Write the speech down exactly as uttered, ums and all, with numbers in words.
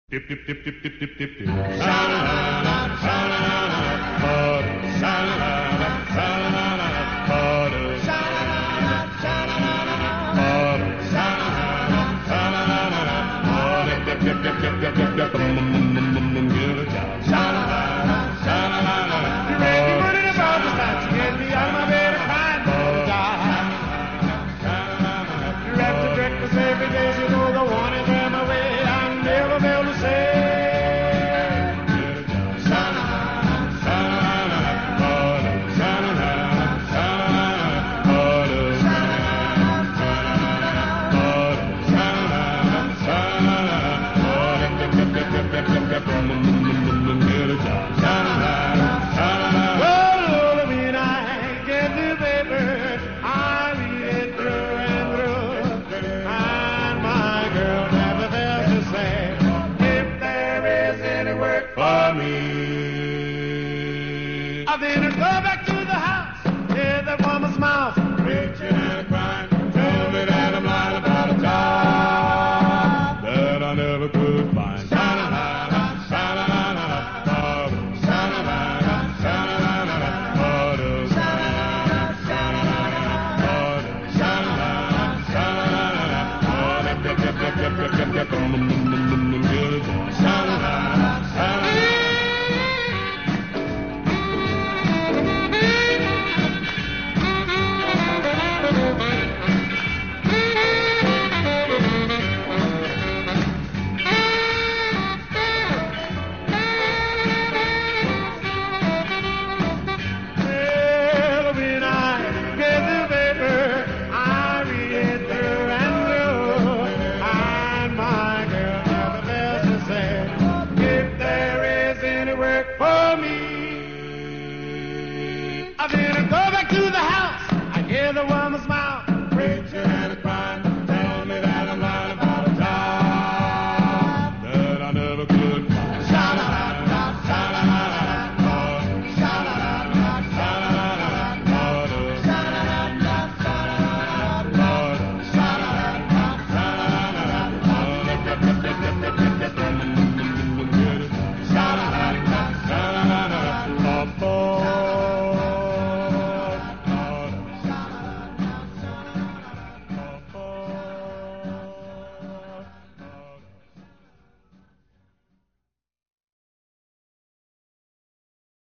Dip, dip, dip, dip, dip, dip, dip, dip. Sha-la-la-la, sha-la-la-la, butter. Sha-la-la-la, sha-la-la-la, butter. Sha-la-la-la, sha-la-la-la, butter. Sha-la-la-la, sha-la-la-la, butter. Dip, dip, dip, dip, dip, dip, dip, bum, bum, bum, bum, bum, get a job. Sha-la-la-la, sha-la-la-la, you make me put it about the time to get me out of my bed and crying for a job. You wrap the breakfast every day, you know the one is in my way. Never be able to say. Sha-la-la, sha-la-la, butter. Sha-la-la, sha-la-la, butter. Sha-la-la, butter. Sha-la-la, sha-la-la, butter. Dip, dip, dip, dip, dip, dip, dip, bum, bum, bum, bum, bum, get a job. Sha-la-la, sha-la-la. Well, when I get the paper, I read it through and through, and my girl never fails to say, for me. I then go back to the house, hear that woman's mouth, preaching and crying, tell me that I'm lying about a job that I never could find. Sha-la-la-la, sha-la-la-la, butter. Sha-la-la-la, sha-la-la-la, butter. Sha-la-la-la, sha-la-la-la, butter. Sha-la-la-la, sha-la-la-la, butter. Dip, dip, dip, dip, dip, dip, dip, dip,